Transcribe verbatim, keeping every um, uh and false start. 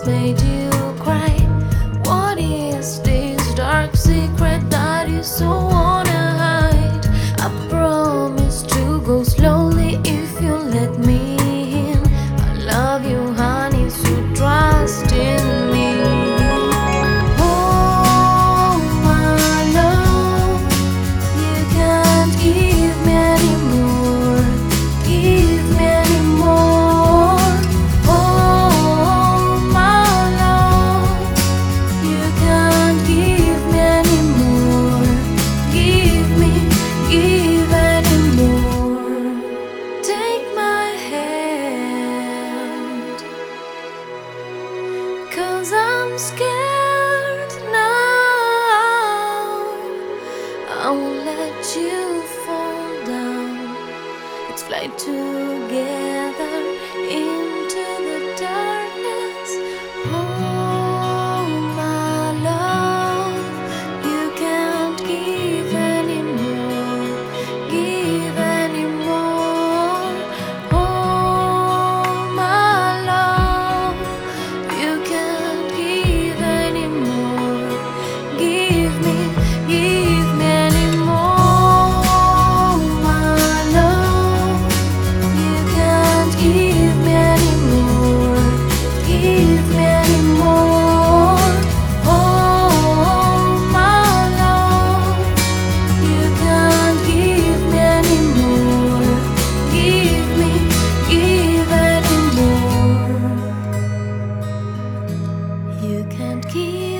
made you cry? What is this dark secret that you so wanna hide? I promise to go slowly if you let me in. I love you, honey, so trust in me. Oh, my love, you can't give me any more, give me any more. Oh, my love, you can't give me any more, give me, give any more. Take my hand, 'cause I'm scared now. I won't let you fall down. Let's fly together into the darkness. Oh, my love, you can't give any more, give any more. Oh, my love, you can't give any more, give me, give me any more. My love, you can't give me any more, give me any more. Oh, my love, you can't give me any more, give me, give any more. You can't give